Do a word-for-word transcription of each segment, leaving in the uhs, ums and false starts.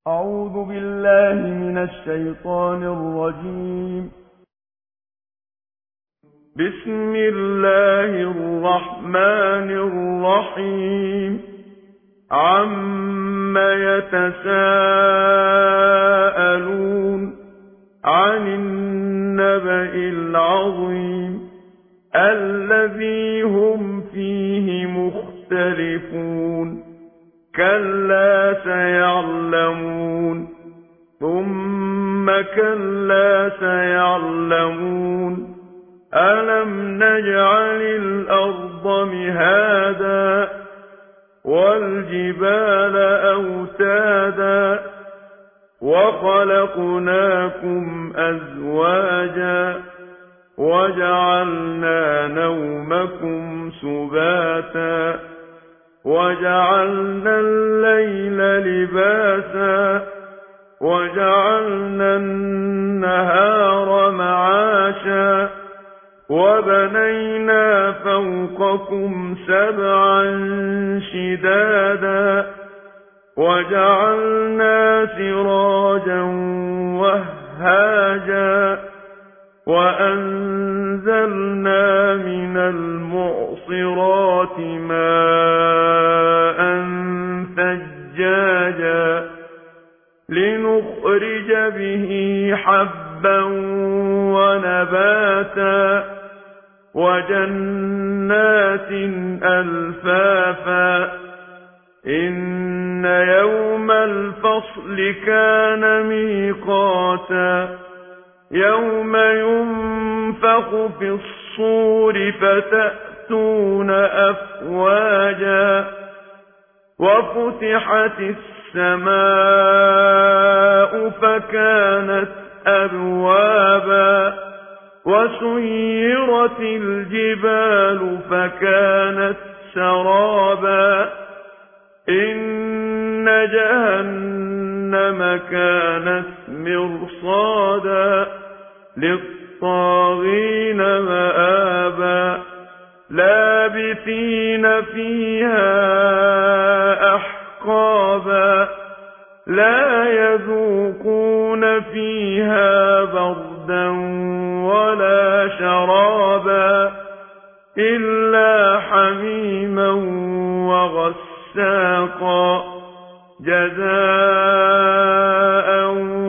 أعوذ بالله من الشيطان الرجيم. بسم الله الرحمن الرحيم. عَمَّ يتساءلون عن النبأ العظيم الذي هم فيه مختلفون كلا سيعلمون ثم كلا سيعلمون ألم نجعل الأرض مهادا والجبال أوتادا وخلقناكم أزواجا وجعلنا نومكم سباتا وجعلنا الليل لباسا وجعلنا النهار معاشا وبنينا فوقكم سبعا شدادا وجعلنا سراجا وهاجا وأنزلنا من المعصرات ماء ثجاجا لنخرج به حبا ونباتا وجنات ألفافا إن يوم الفصل كان ميقاتا يوم ينفخ في الصور فتأتون أفواجا وفتحت السماء فكانت أبوابا وسيرت الجبال فكانت سرابا إن جهنم كانت مرصادا للطاغين مآبا لابثين فيها أحقابا لا يذوقون فيها بردا ولا شرابا إلا حميما وغساقا جزاء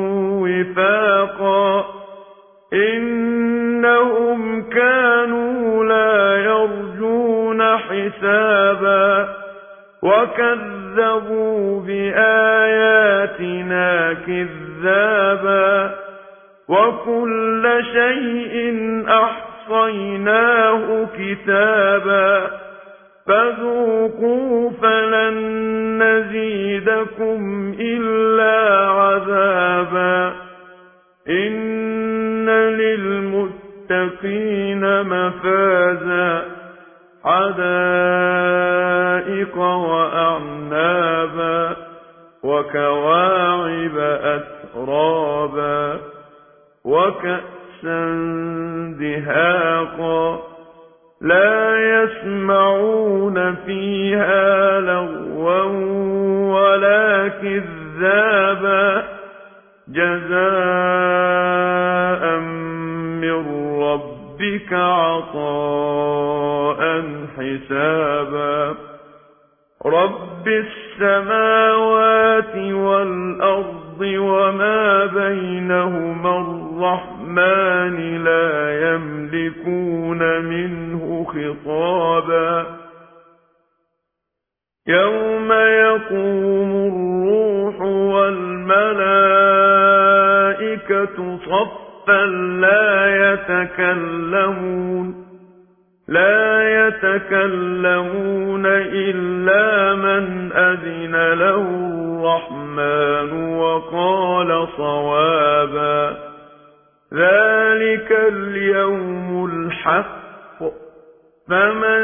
وفاقا إنهم كانوا لا يرجون حسابا وكذبوا بآياتنا كذابا وكل شيء أحصيناه كتابا فذوقوا فلن نزيدكم إلا عذابا إن للمتقين مفازا حدائق وأعنابا وكواعب أترابا وكأسا دهاقا لا يسمعون فيها لغوا ولا كذابا جزاء من ربك عطاء حسابا رب السماوات والأرض وما بينهما الرحمن لا يملكون منه خطابا يوم يقوم الروح والملائكة صفا لا يتكلمون لا يتكلمون إلا من أذن له الرحمن وقال صوابا ذلك اليوم الحق فمن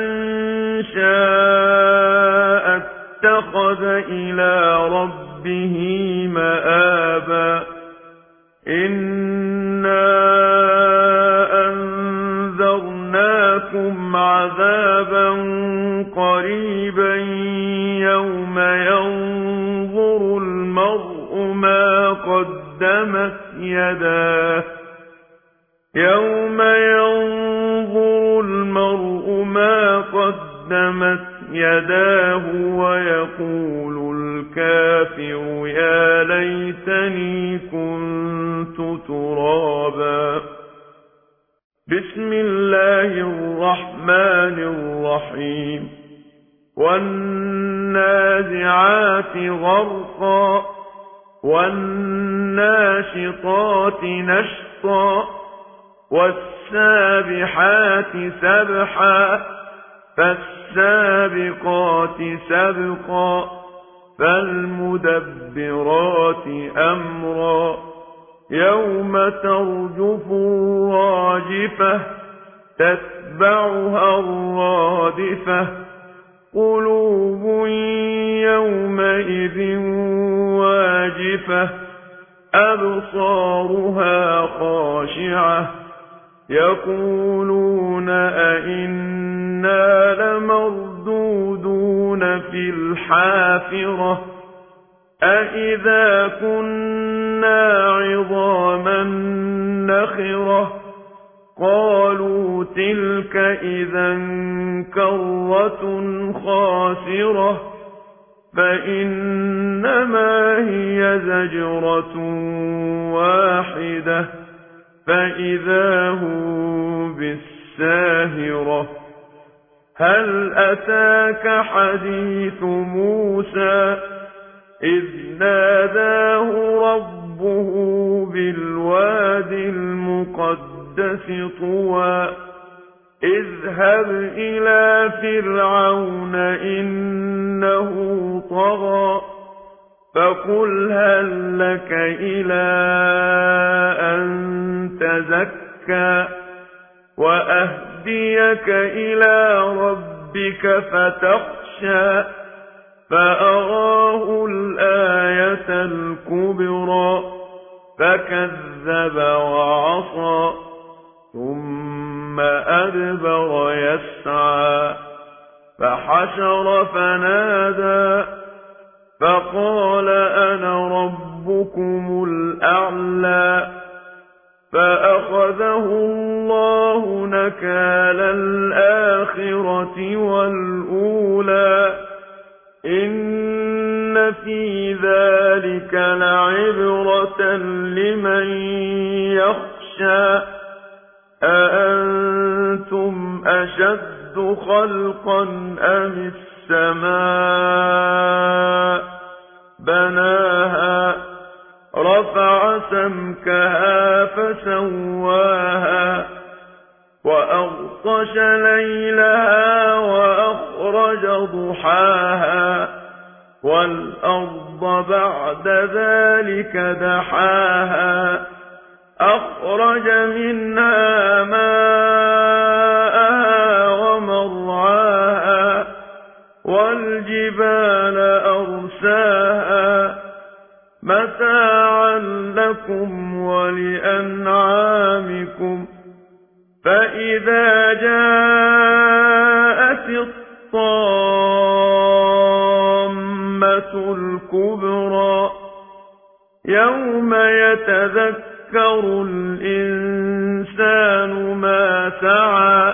شاء اتخذ إلى ربه مآبا إنا أنذرناكم عذابا قريبا يوم ينظر المرء المرء ما قدمت يداه يوم ينظر المرء ما قدمت يداه ويقول الكافر يا ليتني كنت ترابا. بسم الله الرحمن الرحيم. والنازعات غرقا والناشطات نشطا والسابحات سبحا فالسابقات سبقا فالمدبرات أمرا يوم ترجف الراجفة تتبعها الرادفة قلوب يومئذ واجفة أبصارها خاشعة يقولون أئنا لمردودون في الحافرة أئذا كنا عظاما نخرة قالوا تلك إذا كرة خاسرة فإنما هي زجرة واحدة فإذا هم بالساهرة. هل أتاك حديث موسى إذ ناداه ربه بالواد المقدس طوى اذهب إلى فرعون إنه طغى فقل هل لك إلى أن تزكى وأهديك إلى ربك فتخشى فأراه الآية الكبرى فكذب وعصى ثم أدبر يسعى فحشر فنادى فقال أنا ربكم الأعلى فأخذه الله نكال الآخرة والأولى إن في ذلك لعبرة لمن يخشى أأنتم أشد خلقا أم السماء بناها رفع سمكها فسواها وأغطش ليلها وأخرج ضحاها والأرض بعد ذلك دحاها أخرج منها ماءها ومرعاها والجبال أرساها متاعا لكم ولأنعامكم فإذا جاءت الطامة الكبرى يوم يتذكر الإنسان ما سعى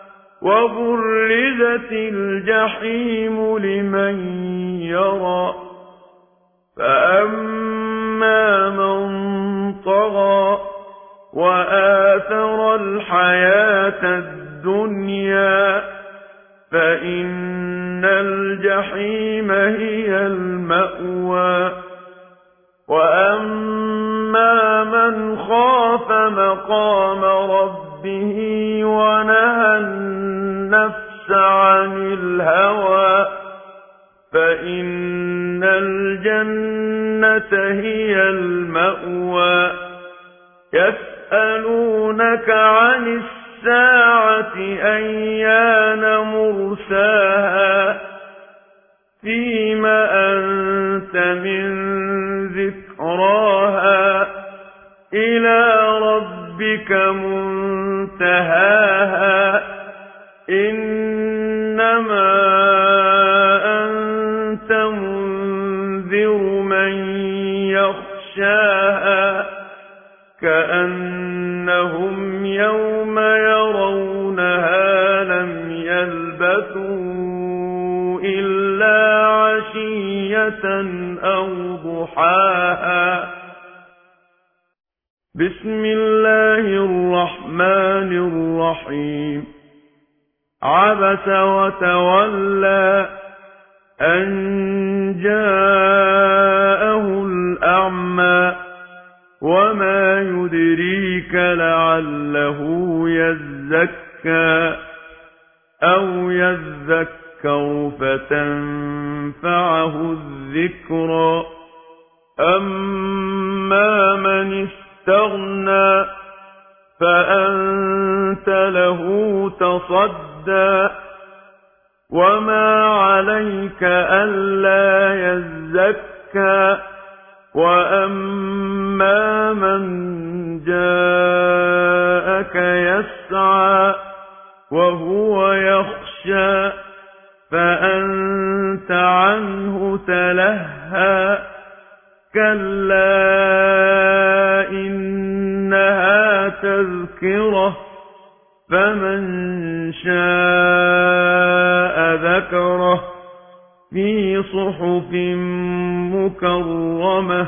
وبرزت الجحيم لمن يرى فأما من طغى وآثر الحياة الدنيا فإن الجحيم هي المأوى وأما من خاف مقام ربه ونهى النفس عن الهوى فإن الجنة هي المأوى يسألونك عن الساعة أيان مرساها فيم أنت من ذكراها إلى ربك منتهاها إنما أنت منذر من يغشاها كأنهم يوم يرونها لم يلبثوا إلا عشية أو ضحاها. بسم الله الرحمن الرحيم. عبس وتولى أن جاءه الأعمى وما يدريك لعله يزكى أو يذكر فتنفعه الذكرى. أما من استغنى فأنت له تصدى وما عليك ألا يزكى. وأما من جاءك يسعى وهو يخشى فأنت عنه تلهى. كلا إنها تذكرة فمن شاء ذكره في صحف مكرمة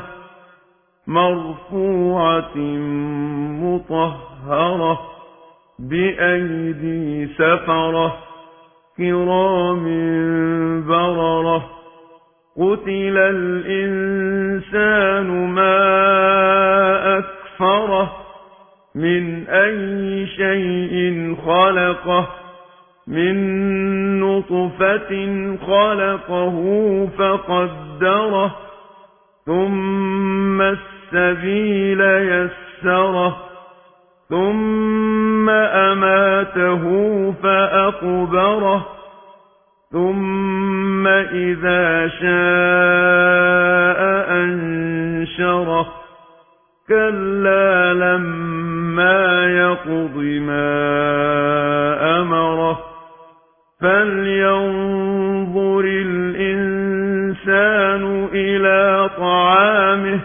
مرفوعة مطهرة بأيدي سفرة كرام بررة. قتل الإنسان ما أكفره من أي شيء خلقه من نطفة خلقه فقدره ثم السبيل يسره ثم أماته فأقبره ثم إذا شاء أنشره. كلا لما يقض ما أمره فلينظر الإنسان إلى طعامه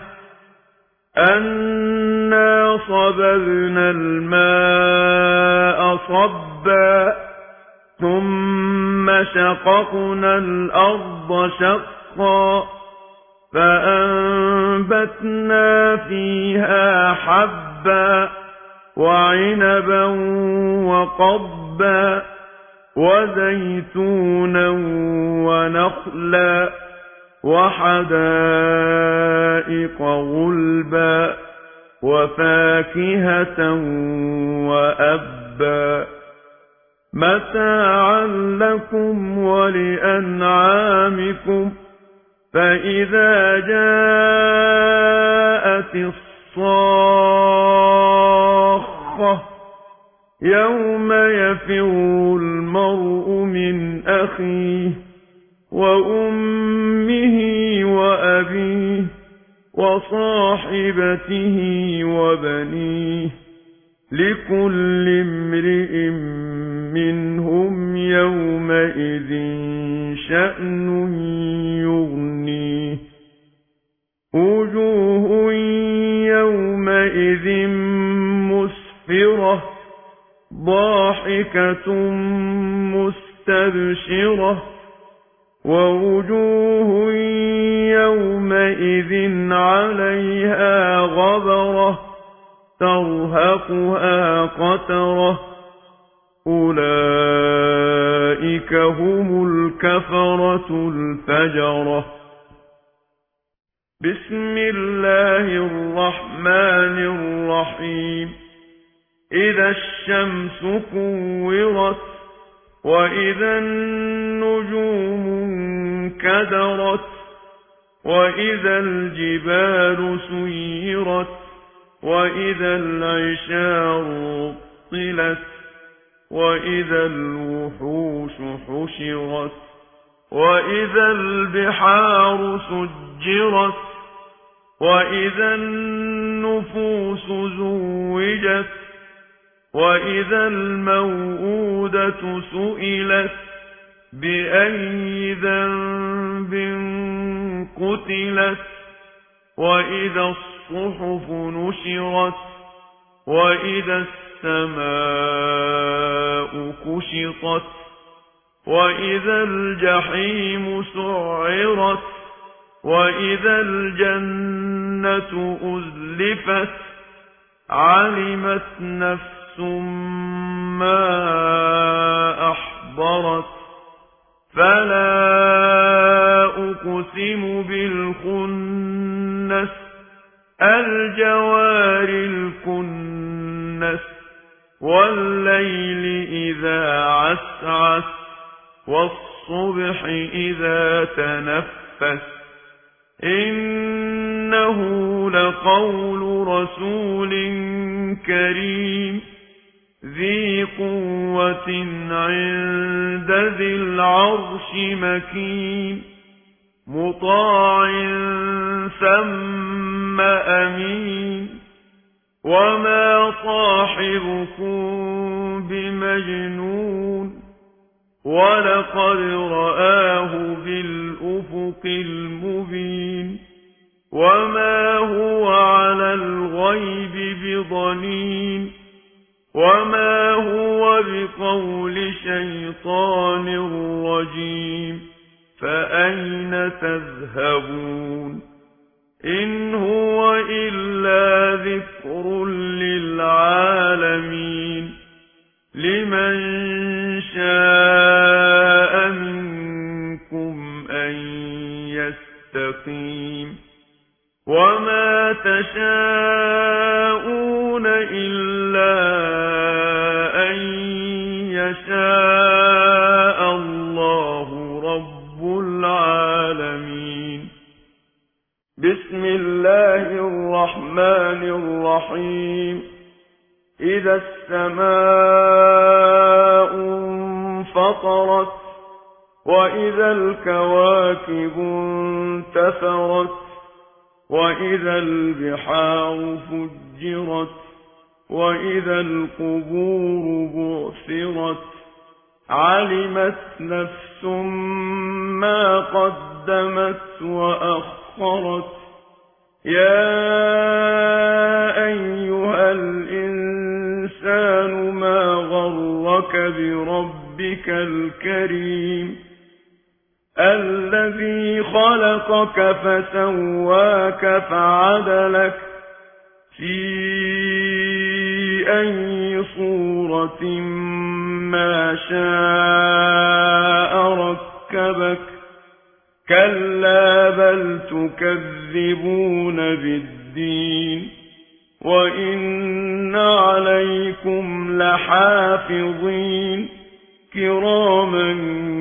أنا صببنا الماء صبا ثم شققنا الأرض شقا فأنبتنا فيها حبا وعنبا وقضبا وزيتونا ونخلا وحدائق غلبا وفاكهة وأبا متاعا لكم ولأنعامكم. فإذا جاءت الصاخة يوم يفر المرء من أخيه وأمه وأبيه وصاحبته وبنيه لكل امرئ منهم يومئذ شأن يغنيه. وجوه يومئذ مسفرة ضاحكة مستبشرة ووجوه يومئذ عليها غبرة ترهقها قترة أولئك هم الكفرة الفجرة. بسم الله الرحمن الرحيم. إذا الشمس كورت وإذا النجوم انكدرت وإذا الجبال سيرت وإذا العشار طلت وإذا الوحوش حشرت وإذا البحار سجرت وإذا النفوس زوجت وإذا الموءودة سئلت بأي ذنب قتلت وإذا الصحف نشرت وإذا السماء كشطت وإذا الجحيم سعرت وإذا الجنة أزلفت علمت نفس ما أحضرت فلا أقسم بالخنس الجوار الكنس والليل إذا عسعس والصبح إذا تنفس إنه لقول رسول كريم ذي قوة عند ذي العرش مكين مطاع ثم أمين وما صاحبكم بمجنون ولقد رآه بالأفق المبين وما هو على الغيب بضنين وما هو بقول شيطان رجيم فأين تذهبون إن هو إلا ذكر للعالمين لمن شاء منكم أن يستقيم وما تشاءون إلا أن يشاء الله رب العالمين بسم الله الرحمن الرحيم إذا السماء انفطرت وإذا الكواكب انتثرت وإذا البحار فجرت وإذا القبور بعثرت علمت نفس ما قدمت وأخرت يا أيها الإنسان ما غرك بربك الكريم الذي خلقك فسواك فعدلك في أي صورة ما شاء ركبك كلا بل تكذبون بالدين وإن عليكم لحافظين كراما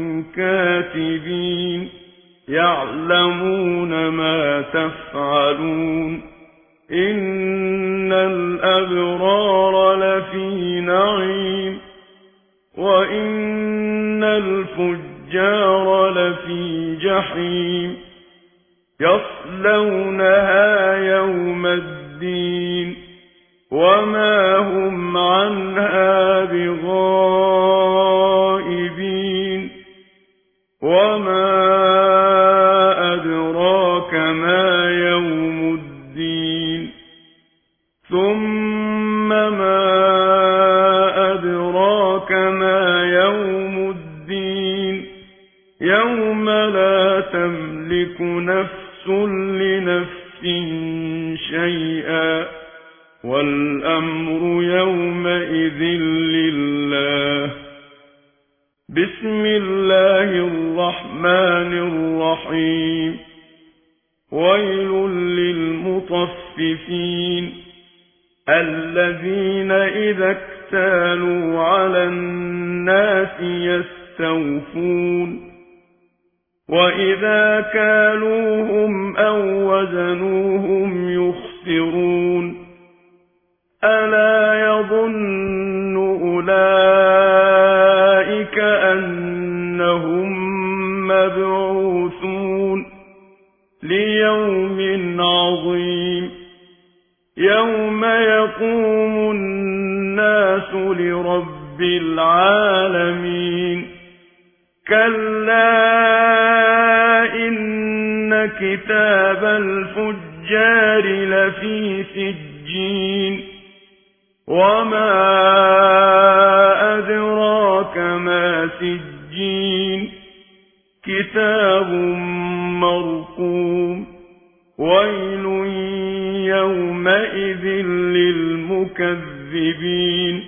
كاتبين يعلمون ما تفعلون إن الأبرار لفي نعيم وإن الفجار لفي جحيم يصلونها يوم الدين وما هم عنها بغائبين وما أدراك ما يوم الدين ثم ما أدراك ما يوم الدين يوم لا تملك نفس لنفس شيئا والأمر يومئذ لله بسم الله الرحمن الرحيم ويل للمطففين الذين إذا اكتالوا على الناس يستوفون وإذا كالوهم أو وزنوهم يخسرون ألا يظن أولئك أنهم مبعوثون ليوم عظيم يوم يقوم الناس لرب العالمين كلا إن كتاب الفجار الفجار لفي سجين وما أدراك ما سجين كتاب مرقوم ويل يومئذ للمكذبين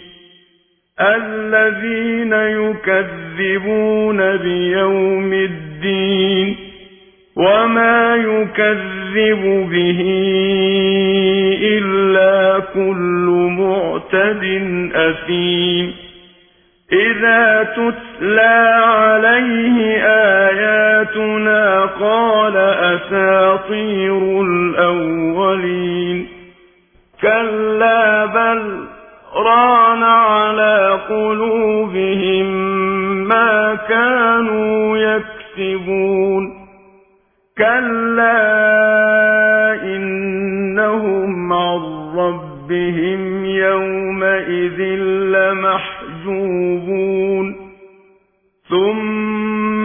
الذين يكذبون بيوم الدين وما يكذب به إلا كل معتد أثيم إذا تتلى عليه آياتنا قال أساطير الأولين كلا بل ران على قلوبهم ما كانوا يكسبون كلا إنهم عن ربهم يومئذ لمحجوبون ثم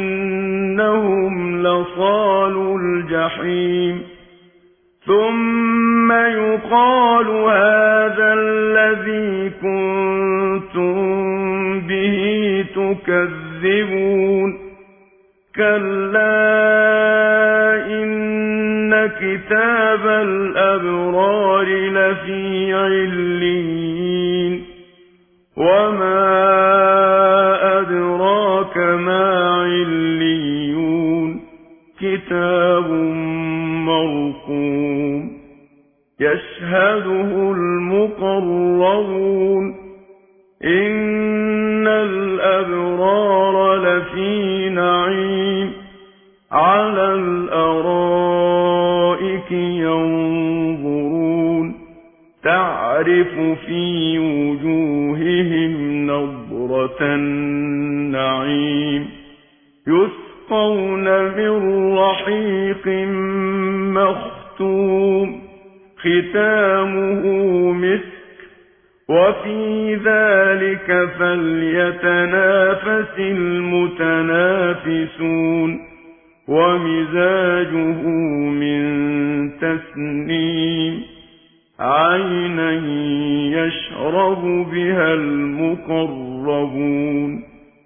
إنهم لصالو الجحيم ثم يقال هذا الذي كنتم به تكذبون كلا إن كتاب الأبرار لفي عليين وما أدراك ما عليون كتاب مرقوم يشهده المقربون إن الأبرار لفي نعيم على الأرائك ينظرون تعرف في وجوههم نضرة النعيم يسقون من رحيق مختوم ختامه مسك وفي ذلك فليتنافس المتنافسون ومزاجه من تسنيم عينا يشرب بها المقربون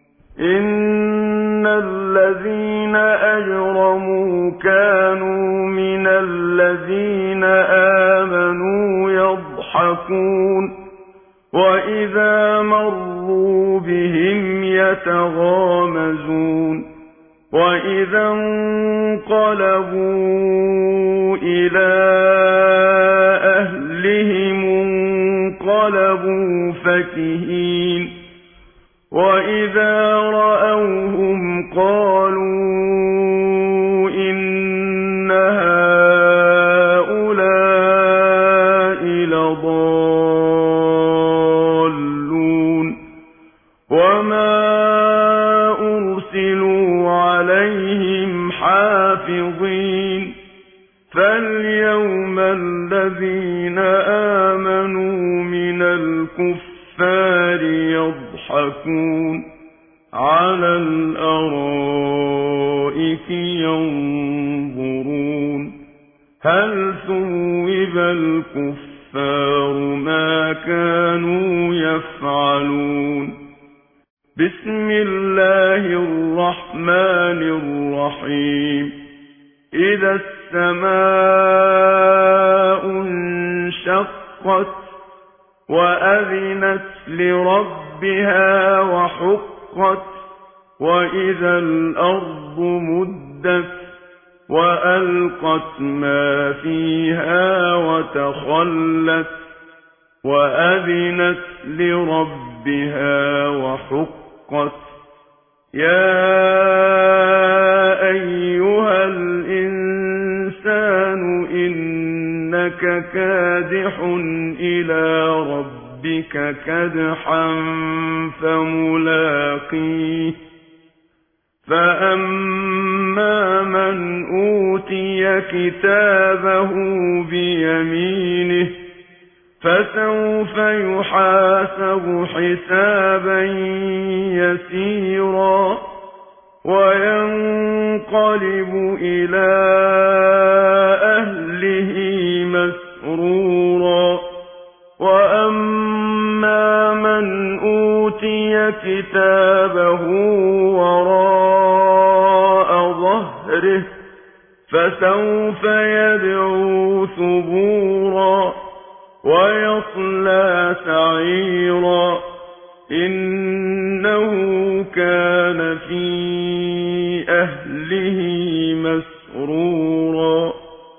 إن الذين أجرموا كانوا من الذين آمنوا يضحكون وإذا مروا بهم يتغامزون وإذا انقلبوا إلى أهلهم انقلبوا فكهين وإذا رأوهم قالوا إن هؤلاء لضالون وما أرسلوا عليهم حافظين فاليوم الذين آمنوا من الكفار يضحكون على الأرائك ينظرون هل ثوب الكفار ما كانوا يفعلون بسم الله الرحمن الرحيم إذا السماء انشقت وأذنت لربها وحقت وإذا الأرض مدت وألقت ما فيها وتخلت وأذنت لربها وحقت يا أيها الإنسان إنك كادح إلى ربك كدحا فملاقيه فأما من أوتي كتابه بيمينه فسوف يحاسب حسابا يسيرا وينقلب إلى أهله مسرورا وأما من أوتي كتابه وراء ظهره فسوف يدعو ثبورا ويصلى سعيرا إنه كان في أهله مسرورا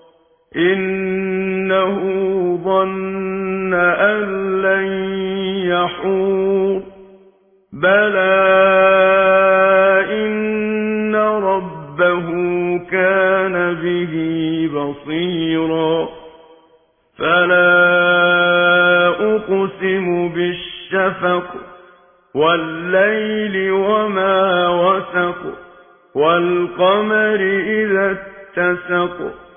إنه ظن أن لن يحور بلى إن ربه كان به بصيرا فلا أقسم بالشفق والليل وما وسق والقمر إذا اتسق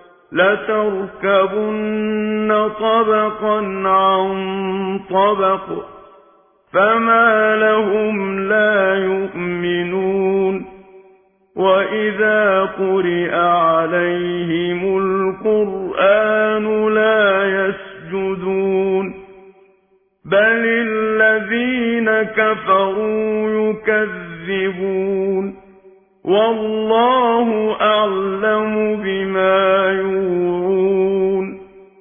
لتركبن طبقا عن طبق فما لهم لا يؤمنون وإذا قرئ عليهم القرآن لا يسجدون بل الذين كفروا يكذبون والله أعلم بما يوعون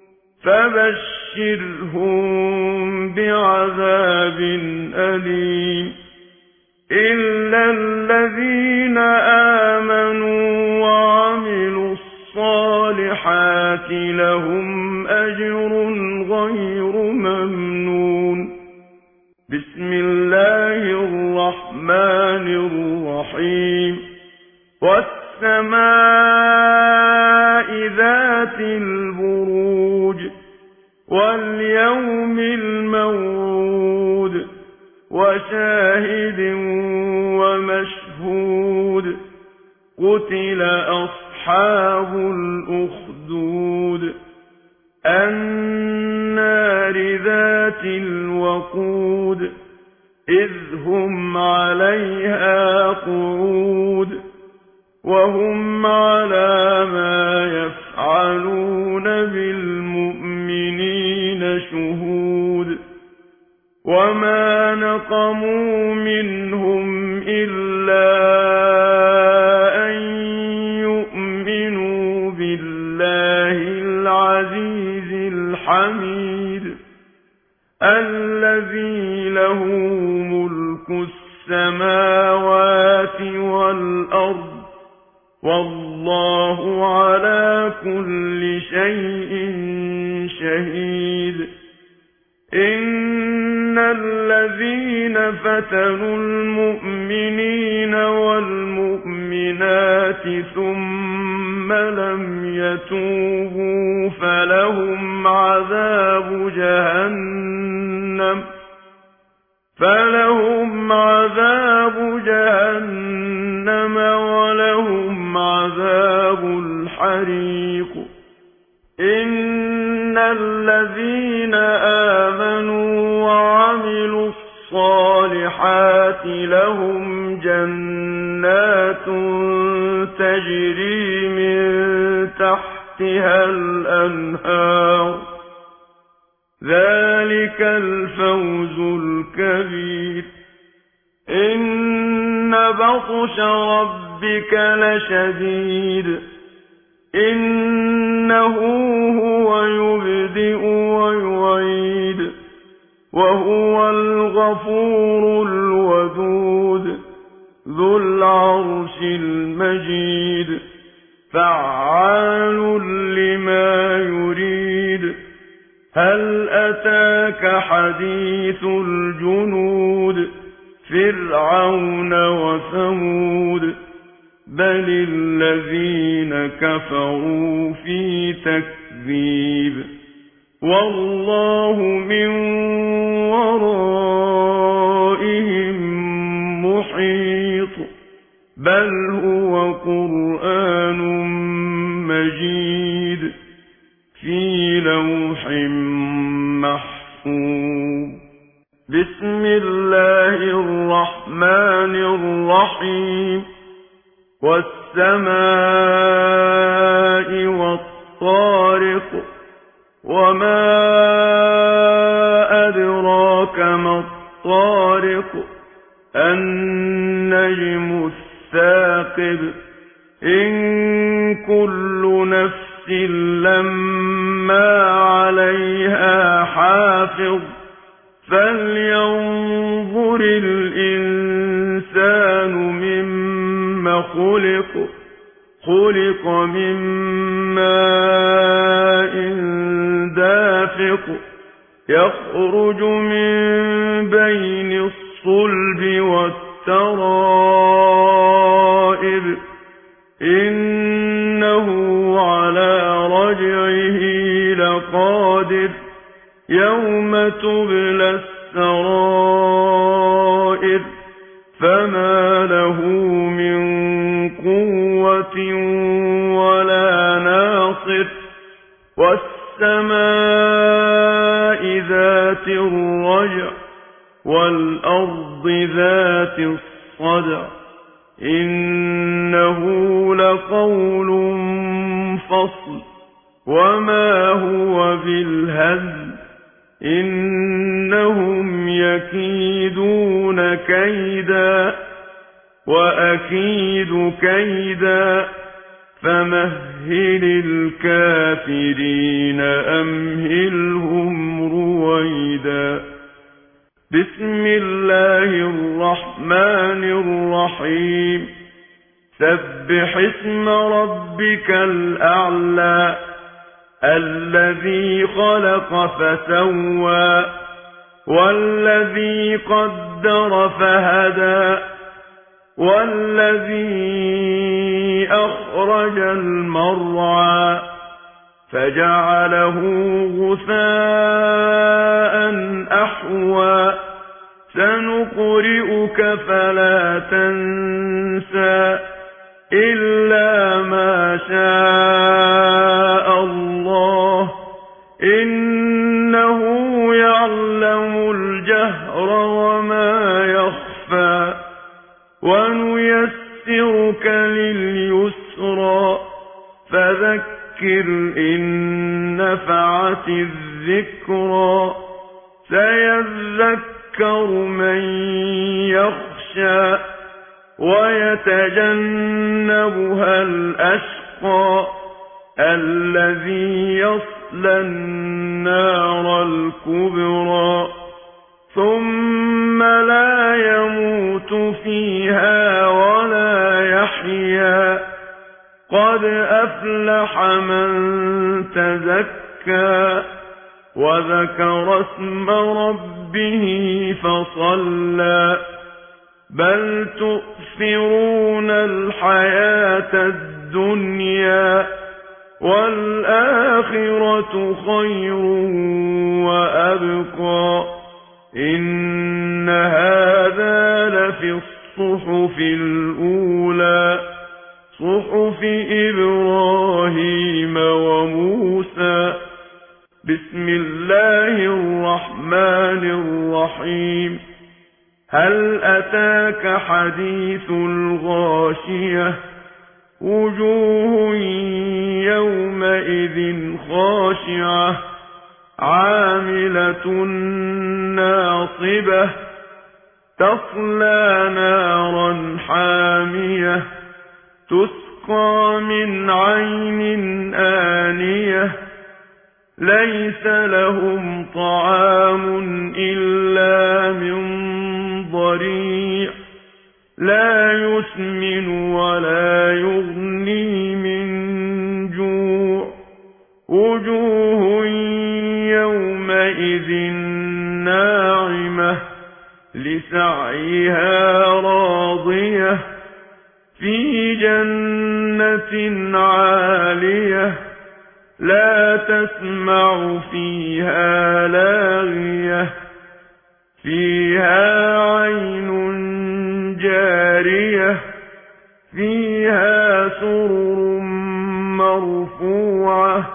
فبشرهم بعذاب أليم إلا الذين آمنوا وعملوا الصالحات لهم أجر غير ممنون بسم الله الرحمن الرحيم والسماء ذات البروج واليوم الموعود وشاهد ومشهود قتل أصحاب الأخدود النار ذات الوقود إذ هم عليها قعود وهم على ما يفعلون بالمؤمنين شهود وما نقموا منهم إلا أن يؤمنوا بالله العزيز الحميد الذي له ملك السماوات والأرض والله على كل شيء شهيد إن الذين فتنوا المؤمنين والمؤمنات ثم لم يتوبوا فلهم عذاب جهنم فلهم عذاب جهنم ولهم عذاب الحريق إن الذين آمنوا وعملوا الصالحات لهم جنات تجري من تحتها الأنهار ذلك الفوز الكبير إن بطش ربك لشديد إنه هو يبدئ ويعيد وهو الغفور الودود ذو العرش المجيد فعال لما يريد هل أتاك حديث الجنود فرعون وثمود بل الذين كفروا في تكذيب والله من ورائهم محيط بل هو قرآن مجيد في لوح محفوظ بسم الله الرحمن الرحيم والسماء والطارق وما أدراك ما الطارق النجم الثاقب إن كل نفس لما عليها حافظ فلينظر الإنسان مما خلق خلق من ماء دافق يخرج من بين الصلب والترائب إنه على رجعه لقادر يوم تبلى السرائر فما له من قوة ولا ناصر والسماء ذات الرجع والأرض ذات الصدع إنه لقول فصل وما هو بالهزل إنهم يكيدون كيدا وأكيد كيدا فمهل الكافرين أمهلهم رويدا بسم الله الرحمن الرحيم سبح اسم ربك الأعلى الذي خلق فسوى والذي قدر فهدى والذي أخرج المرعى فجعله غثاء أحوى سنقرئك فلا تنسى إلا ما شاء الله إنه يعلم الجهر وما يخفى ونيسرك لليسرى فذكر إن نفعت الذكرى سيذكر من يخشى ويتجنبها الأشقى الذي يصلى النار الكبرى ثم لا يموت فيها ولا يحيا قد أفلح من تزكى وذكر اسم ربه فصلى بل تؤثرون الحياة الدنيا والآخرة خير وأبقى إن هذا لفي الصحف الأولى صحف إبراهيم وموسى بسم الله الرحمن الرحيم هل أتاك حديث الغاشية وجوه يومئذ خاشعة عاملة ناصبة تصلى نارا حامية تسقى من عين آنية ليس لهم طعام إلا من ضريع لا يسمن ولا يغني من جوع وجوه يومئذ ناعمة لسعيها راضية في جنة عالية لا تسمع فيها لاغية فيها عين جارية فيها سرر مرفوعة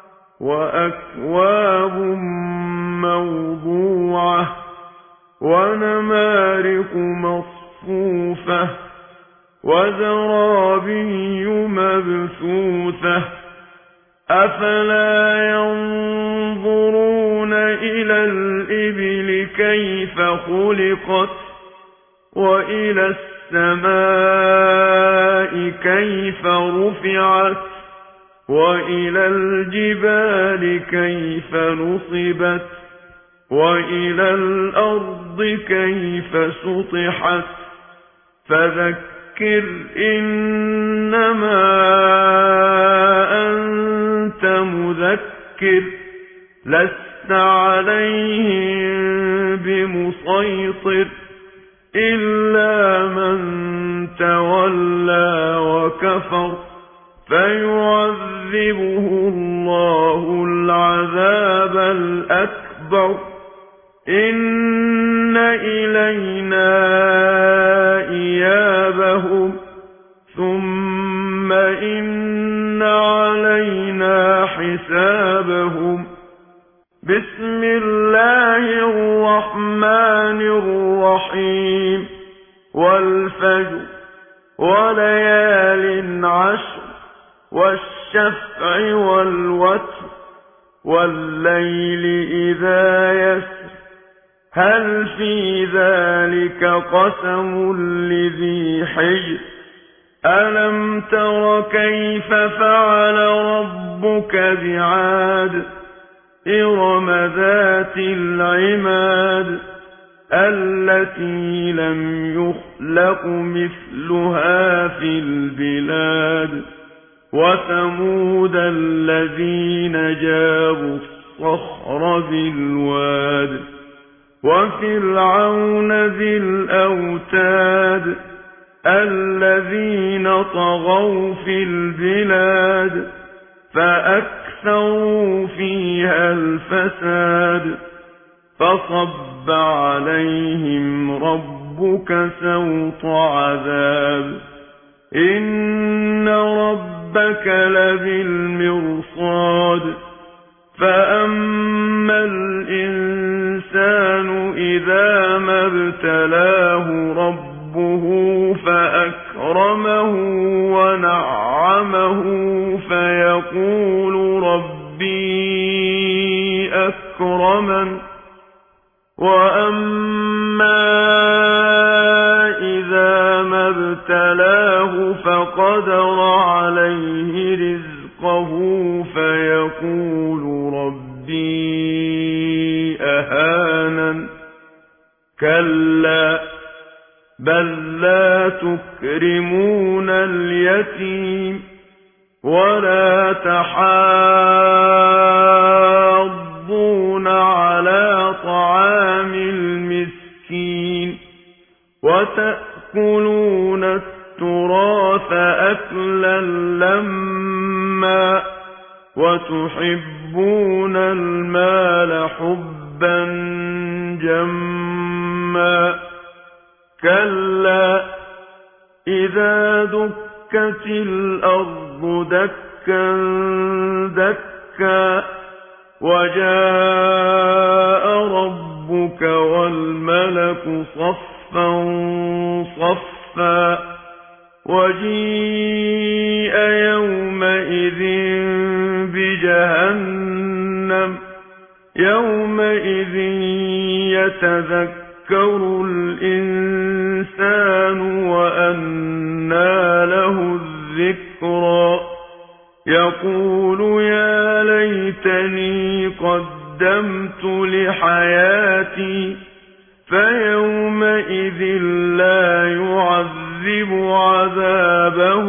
وأكواب موضوعة ونمارق مصفوفة وزرابي مبثوثة أفلا ينظرون إلى الإبل كيف خلقت وإلى السماء كيف رفعت وإلى الجبال كيف نصبت وإلى الأرض كيف سطحت فذكر إنما أنت مذكر لست عليهم بمسيطر إلا من تولى وكفر فيعذبه الله العذاب الأكبر إن إلينا إيابهم ثم إن علينا حسابهم بسم الله الرحمن الرحيم والفجر وليال عشر والشفع والوتر والليل إذا يسر هل في ذلك قسم لذي حجر ألم تر كيف فعل ربك بعاد إرم ذات العماد التي لم يخلق مثلها في البلاد وثمود الذين جابوا الصخر بالواد وفرعون ذي الأوتاد الذين طغوا في البلاد فأكثروا فيها الفساد فصب عليهم ربك سوط عذاب إن ربك لبالمرصاد فأما الإنسان إذا ما ابتلاه ربه فأكرمه ونعمه فيقول ربي أكرمن وأما إذا ما ابتلاه فقدر عليه رزقه فيقول ربي أهانن كلا بل لا تكرمون اليتيم ولا تحاضون على طعام المسكين وتأكلون التراث أكلا لما وتحبون المال حبا جما كلا إذا دكت الأرض دكا دكا وجاء ربك والملك صفا صفا وجيء يومئذ بجهنم يومئذ يتذكر الإنسان وأنى له الذكرى يقول يا ليتني قدمت لحياتي فيومئذ لا يعذب عذابه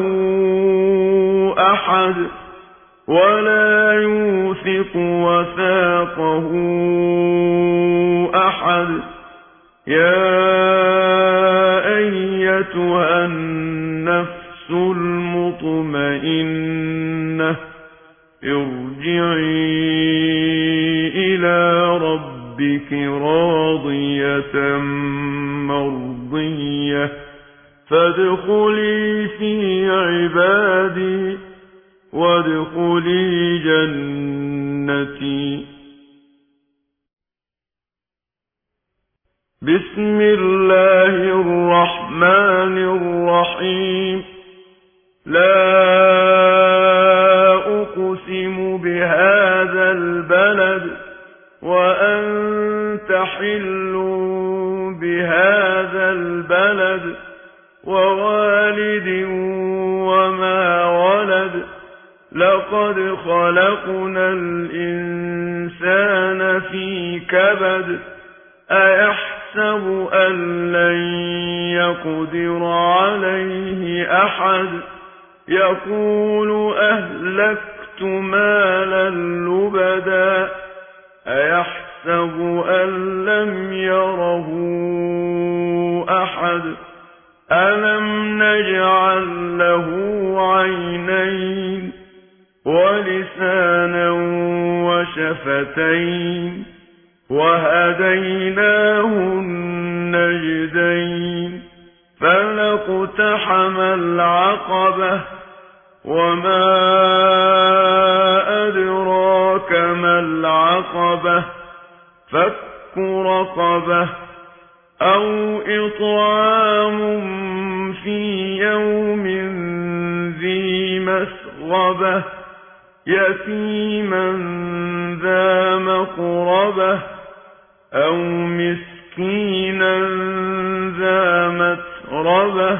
أحد ولا يوثق وثاقه أحد يا أيتها النفس المطمئنة ارجعي إلى ربك راضية مرضية فادخلي في عبادي وادخلي جنتي بسم الله الرحمن الرحيم لا أقسم بهذا البلد وأنت حل بهذا البلد ووالد وما ولد لقد خلقنا الإنسان في كبد أيحسب أن لن يقدر عليه أحد يقول أهلكت مالا لبدا أيحسب أن لم يره أحد ألم نجعل له عينين ولسانا وشفتين وهديناه النجدين فلاقتحم العقبة وما أدراك ما العقبة فك رقبة أو إطعام في يوم ذي مسغبة يتيما ذا مقربة أو مسكينا ذا متربة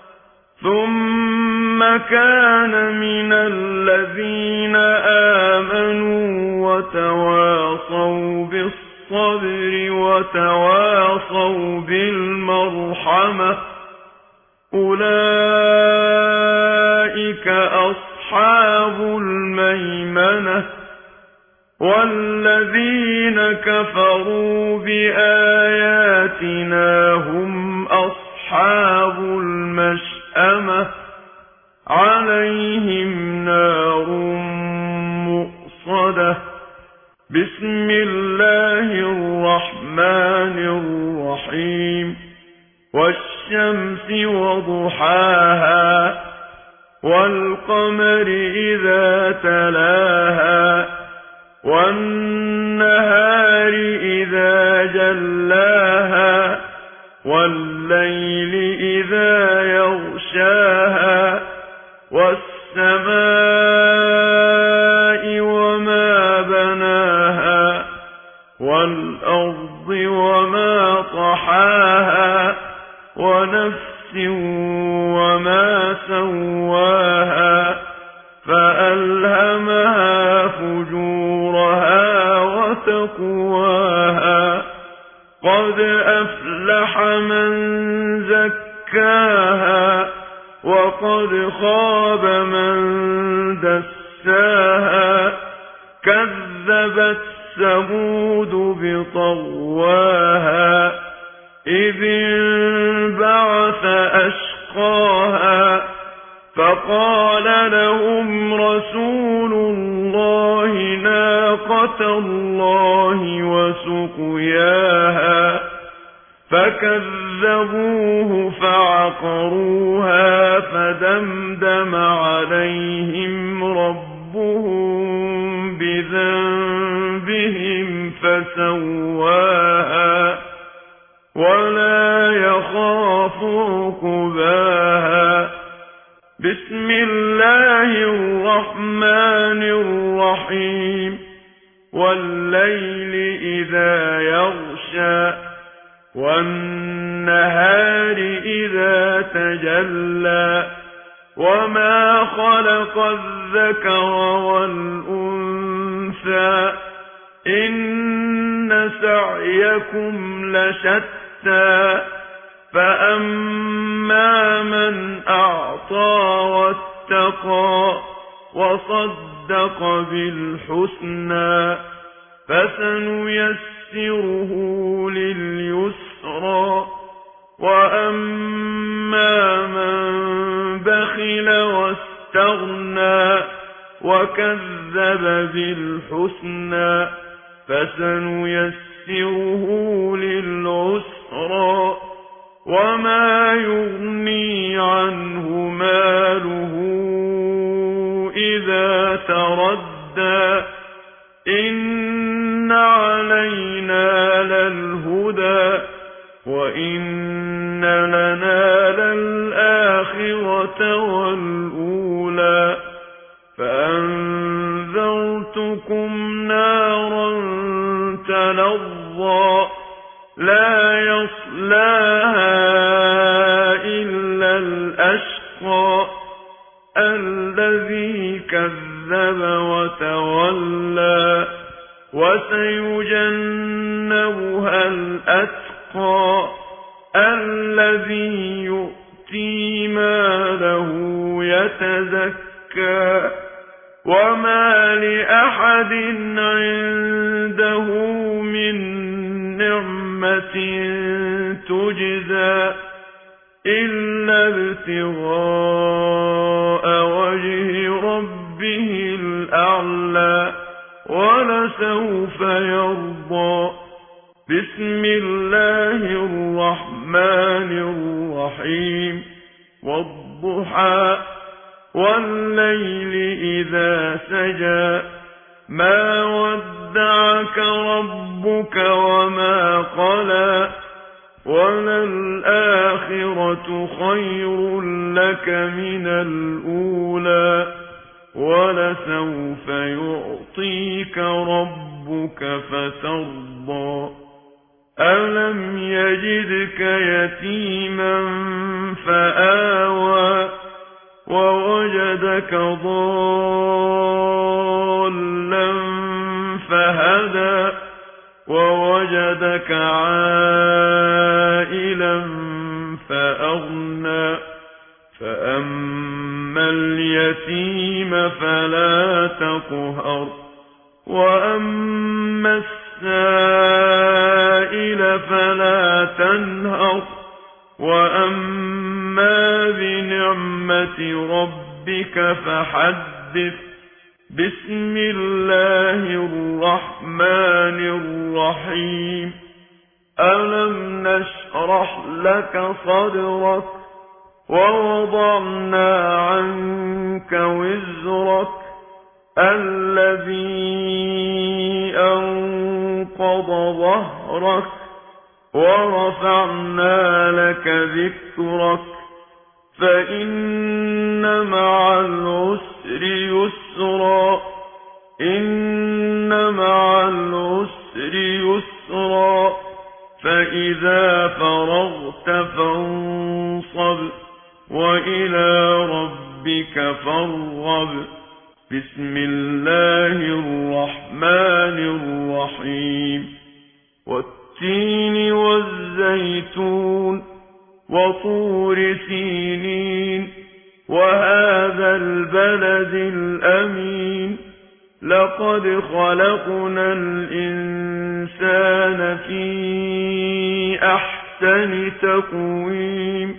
ثم كان من الذين آمنوا وتواصوا بالصبر وتواصوا بالمرحمة أولئك أصحاب الميمنة والذين كفروا بآياتنا هم أصحاب المشأمة عليهم نار مؤصدة بسم الله الرحمن الرحيم والشمس وضحاها والقمر إذا تلاها والنهار إذا جلاها والليل إذا يغشاها والسماء وما بناها والأرض وما طحاها ونفس وما سواها فألهمها فجورها وتقواها قد أفلح من زكاها وقد خاب من دساها كذبت ثمود بطغواها إذ انبعث أشقاها فقال لهم رسول الله ناقة الله وسقياها فكذبوه فعقروها فدمدم عليهم ربهم بذنبهم فسواها ولا يخاف عقباها بسم الله الرحمن الرحيم والليل إذا يغشى والنهار إذا تجلى وما خلق الذكر والأنثى إن سعيكم لشتى فأما من أعطى واتقى وصدق بالحسنى فسنيسره لليسرى وأما من بخل واستغنى وكذب بالحسنى فسنيسره للعسرى وما يغني عنه ماله إذا تردى إن علينا للهدى وإن لنا للآخرة والأولى فأنذرتكم نارا تلظى لا يصلاها إلا الأشقى الذي كذب وتولى وسيجنبها الأتقى الذي يؤتي ماله يتزكى وما لأحد عنده من نعمة تجزى إلا ابتغاء وجه ربه الأعلى ولسوف يرضى. بسم الله الرحمن الرحيم والضحى والليل إذا سجى ما ودعك ربك وما قلى وللآخرة خير لك من الأولى ولسوف يعطيك ربك فترضى. ألم يجدك يتيما فآوى ووجدك ضالا فهدى ووجدك عائلا فأغنى فأما اليتيم فلا تقهر وأما السائل فلا تنهر وأما بنعمة ربك فحدث. بسم الله الرحمن الرحيم ألم نشرح لك صدرك ووضعنا عنك وزرك الذي أنقض ظهرك ورفعنا لك ذكرك فإن مع العسر يسرا إن مع العسر يسرا فإذا فرغت فانصب وإلى ربك فارغب. بسم الله الرحمن الرحيم والتين والزيتون وطور سينين وهذا البلد الأمين لقد خلقنا الإنسان في أحسن تقويم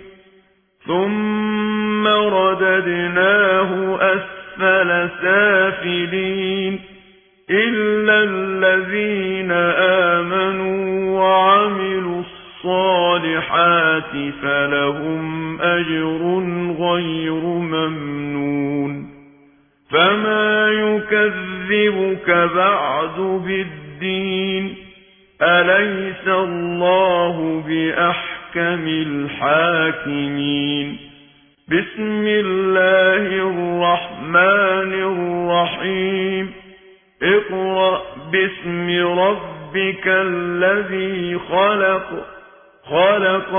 ثم رددناه أسفل سافلين إلا الذين آمنوا وعملوا الصالحات فلهم أجر غير ممنون. فما يكذبك بعد بالدين أليس الله بأحكم الحاكمين. بسم الله الرحمن الرحيم اقرأ باسم ربك الذي خلق خلق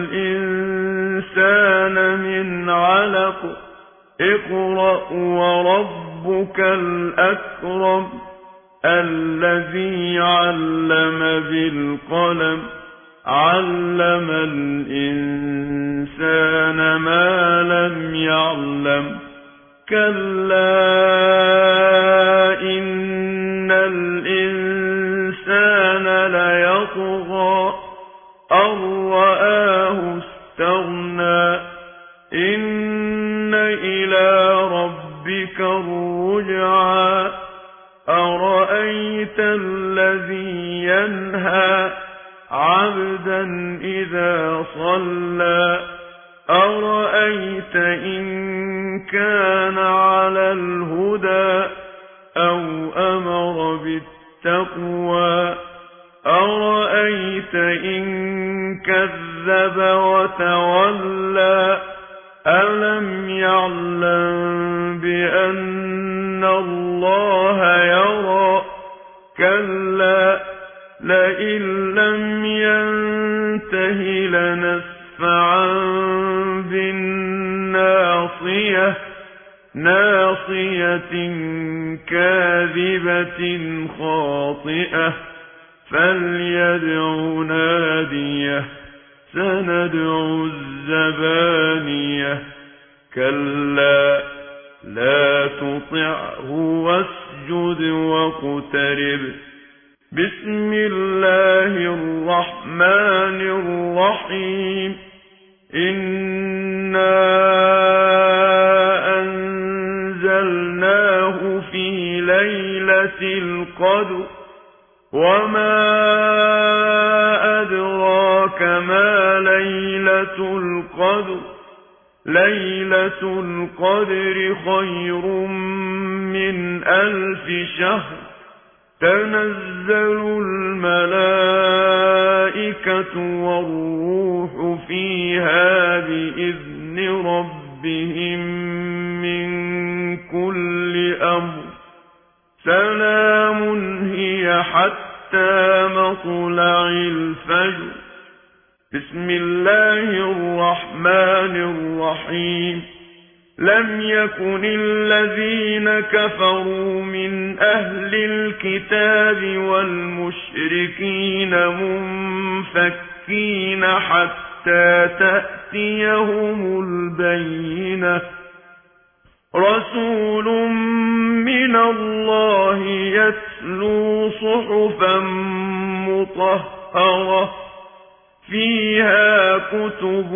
الإنسان من علق اقرأ وربك الأكرم الذي علم بالقلم علم الإنسان ما لم يعلم كلا إن الإنسان ليطغى أن رآه استغنى إن إلى ربك الرجعى أرأيت الذي ينهى عبدا إذا صلى أرأيت إن كان على الهدى أو أمر بالتقوى أرأيت إن كذب وتولى ألم يعلم بأن الله يرى كلا لئن لم ينته لنسفعا بالناصية ناصية كاذبة خاطئة فليدع ناديه سندع الزبانية كلا لا تطعه واسجد واقترب بسم الله الرحمن الرحيم إنا أنزلناه في ليلة القدر وما أدراك ما ليلة القدر ليلة القدر خير من ألف شهر تنزل الملائكة والروح فيها بإذن ربهم من كل أمر سلام هي حتى مطلع الفجر بسم الله الرحمن الرحيم لم يكن الذين كفروا من أهل الكتاب والمشركين منفكين حتى تأتيهم البينة رسول من الله يتلو صحفا مطهرة فيها كتب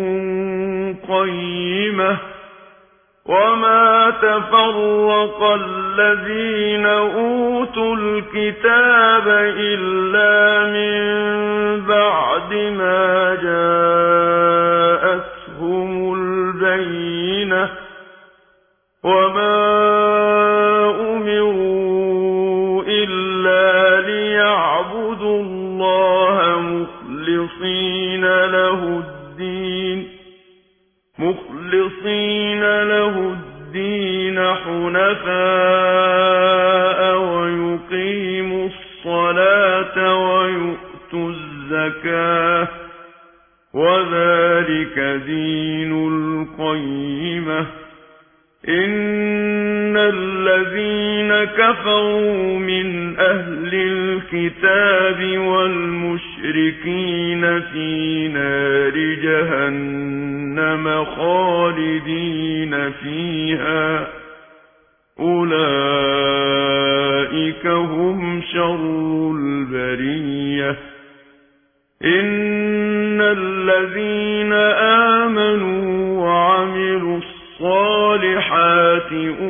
قيمة وما تفرق الذين أوتوا الكتاب إلا من بعد ما جاءتهم البينة وما أمروا إلا ليعبدوا الله مخلصين له الدين مخلصين له الدين حنفاء ويقيموا الصلاة ويؤتوا الزكاة وذلك دين القيمة إن الذين كفروا من أهل الكتاب والمشركين في نار جهنم خالدين فيها أولئك هم شر البرية إن الذين آمنوا وعملوا الصالحات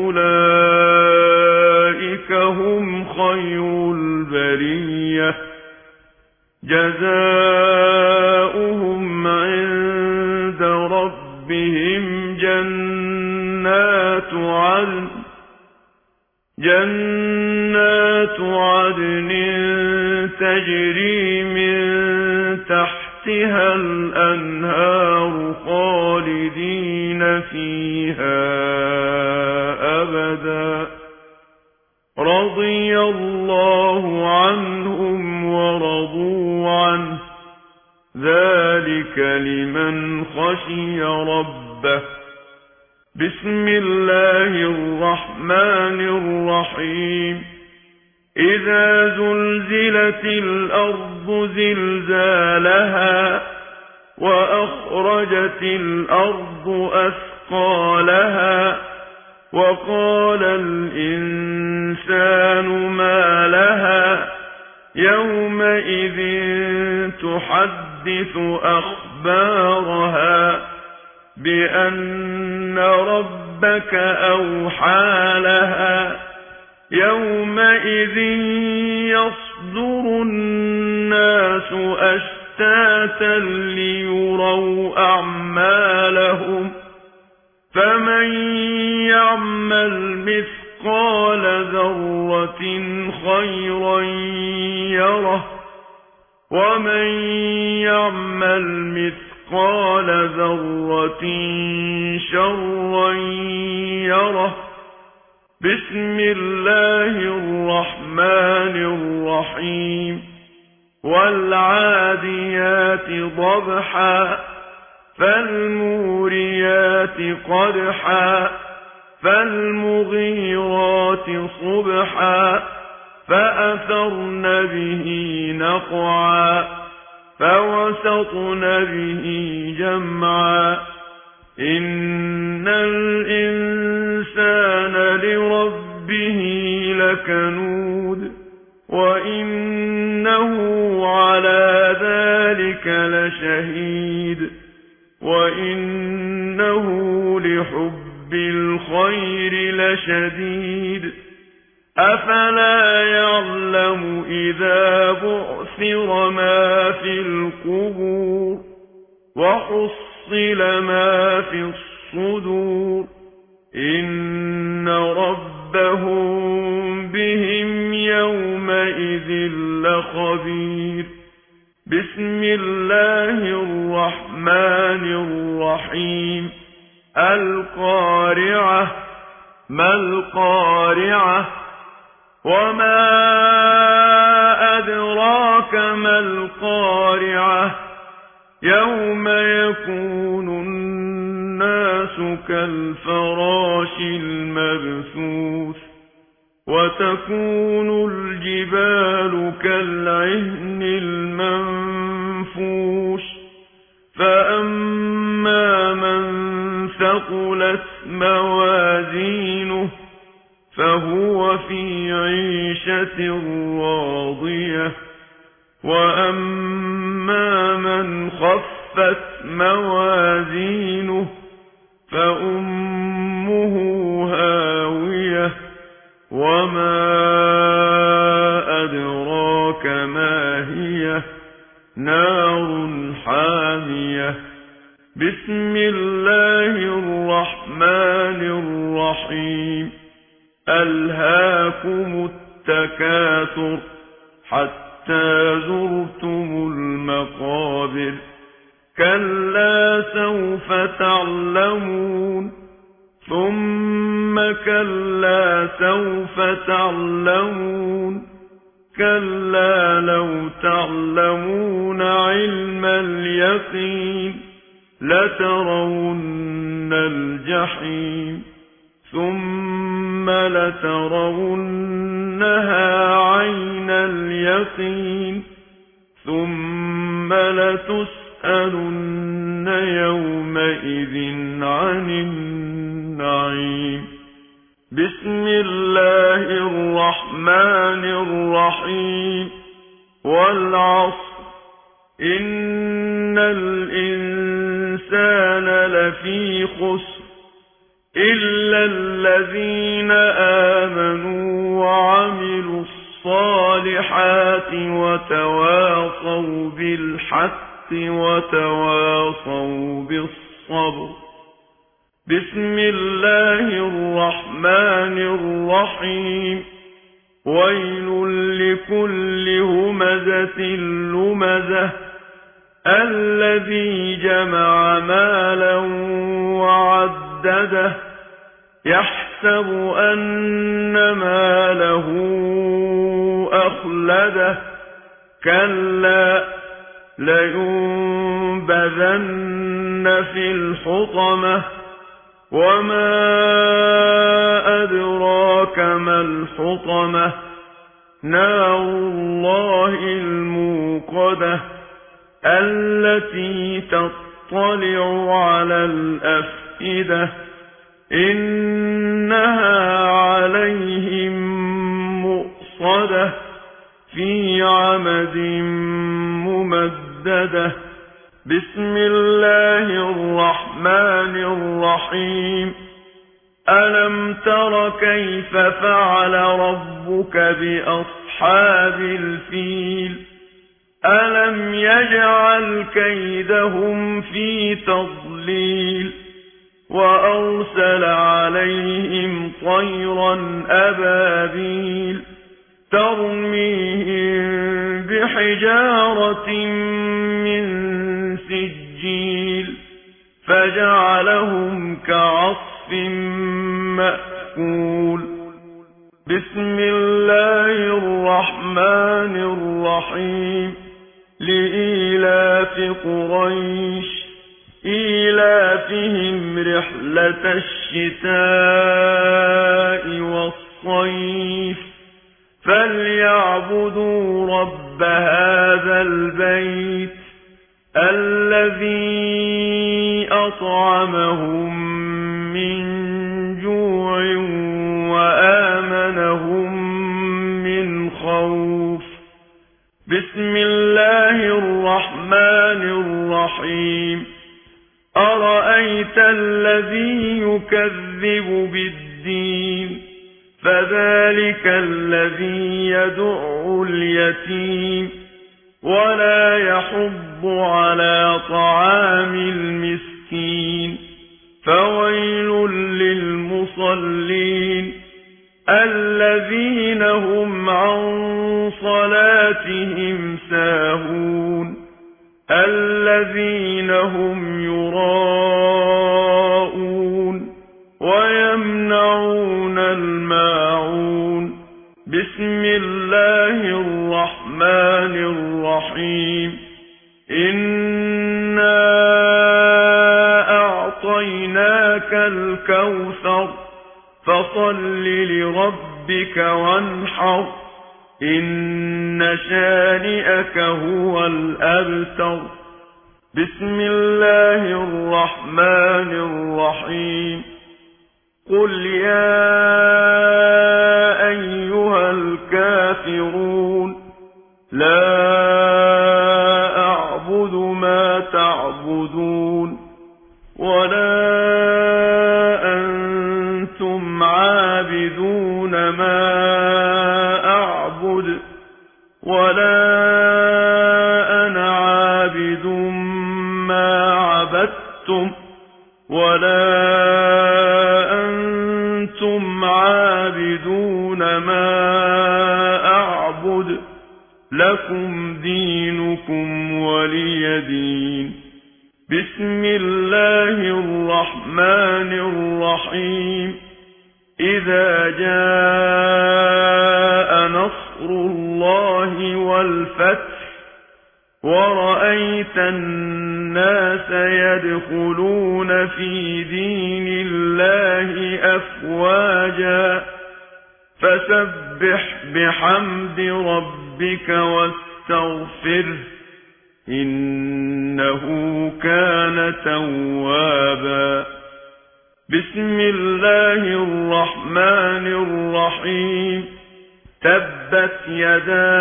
أولئك هم خير البرية جزاؤهم عند ربهم جنات عدن جنات عدن تجري من تحتها الأنهار خالدين فيها أبدا رضي الله عنهم ورضوا عنه ذلك لمن خشي ربه بسم الله الرحمن الرحيم إذا زلزلت الأرض زلزالها وأخرجت الأرض أثقالها وقال الإنسان ما لها يومئذ تحدث أخبارها بأن ربك أوحى لها يومئذ يصدر الناس أشتاتا ليروا أعمالهم فمن يعمل مثقال ذرة خيرا يره ومن يعمل مثقال ذرة شرا يره. بسم الله الرحمن الرحيم. والعاديات ضبحا فالموريات قدحا فالمغيرات صبحا فأثرن به نقعا فوسطن به جمعا. إن الإنسان لربه لكنود وإنه على ذلك لشهيد وإنه لحب الخير لشديد. أفلا يعلم إذا بعثر ما في القبور وحصل ما في الصدور إن ربهم بهم يومئذ لخبير. بسم الله الرحمن الرحيم. القارعة ما القارعة وما أدراك ما القارعة يوم يكون الناس كالفراش المبثوث وتكون الجبال كالعهن المنفوش. فأما من ثقلت موازينه فهو في عيشة راضية وأما من خفت موازينه فأمه هاوية وما أدراك ما هي نار حامية. بسم الله الرحمن الرحيم. ألهاكم التكاثر حتى زرتم المقابر كلا سوف تعلمون ثم كلا سوف تعلمون كلا لو تعلمون علم اليقين لترون الجحيم ثم لترونها عين اليقين ثم لتسألن يومئذ عن النعيم. بسم الله الرحمن الرحيم. والعصر إن الإنسان لفي خسر إلا الذين آمنوا وعملوا الصالحات وتواصوا بالحق وتواصوا بالصبر. بسم الله الرحمن الرحيم. ويل لكل همزة لمزة الذي جمع مالا وعدده يحسب أن ماله أخلده كلا لينبذن في الحطمة وما أدراك ما الحطمة نار الله الموقدة التي تطلع على الأفئدة إنها عليهم مؤصدة في عمد ممددة. بسم الله الرحمن الرحيم. ألم تر كيف فعل ربك بأصحاب الفيل ألم يجعل كيدهم في تضليل وأرسل عليهم طيرا أبابيل ترميهم بحجارة من سجيل فجعلهم كعصف مأكول بسم الله الرحمن الرحيم لإيلاف قريش إيلافهم رحلة الشتاء والصيف فليعبدوا رب هذا البيت الذي أطعمهم من جوع وآمنهم من خوف بسم الله الرحمن الرحيم أرأيت الذي يكذب بالدين فذلك الذي يدع اليتيم ولا يحض على طعام المسكين فويل للمصلين الذين هم عن صلاتهم ساهون الذين هم يراءون ويمنعون الماعون بسم الله الرحمن الرحيم إنا أعطيناك الكوثر فصل لربك وانحر إن شانئك هو الأبتر بسم الله الرحمن الرحيم قل يا أيها الكافرون لا أعبد ما تعبدون ولا أنتم عابدون ما أعبد ولا أنا عابد ما عبدتم ولا أنتم عابدون ما أعبد لكم دينكم ولي دين بسم الله الرحمن الرحيم إذا جاء نصر الله والفتح ورأيت الناس يدخلون في دين الله أفواجا فسبح بحمد ربك واستغفره إنه كان توابا بسم الله الرحمن الرحيم تبت يدا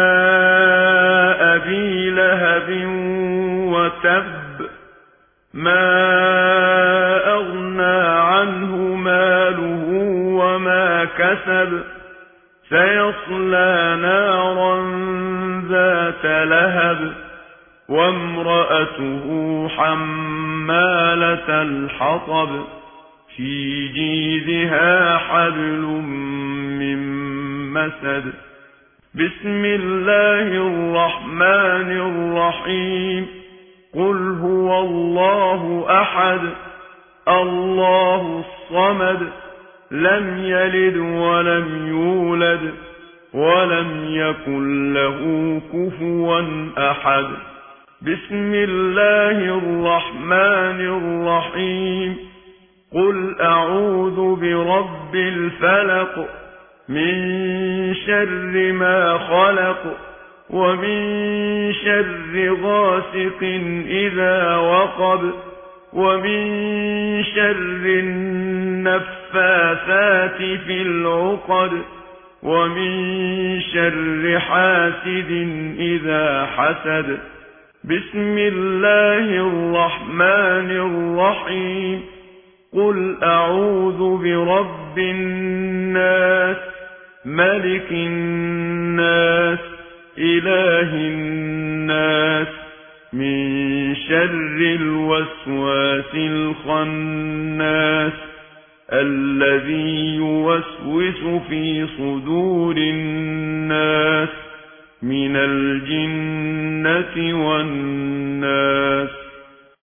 أبي لهب وتب ما أغنى عنه ماله وما كسب سيصلى نارا ذات لهب وامرأته حمالة الحطب في جيدها حبل من مسد بسم الله الرحمن الرحيم قل هو الله أحد الله الصمد لم يلد ولم يولد ولم يكن له كفوا أحد بسم الله الرحمن الرحيم قل أعوذ برب الفلق من شر ما خلق ومن شر غاسق إذا وقب ومن شر النفاثات في العقد ومن شر حاسد إذا حسد بسم الله الرحمن الرحيم قل أعوذ برب الناس ملك الناس إله الناس من شر الوسواس الخناس الذي يوسوس في صدور الناس من الجنة والناس.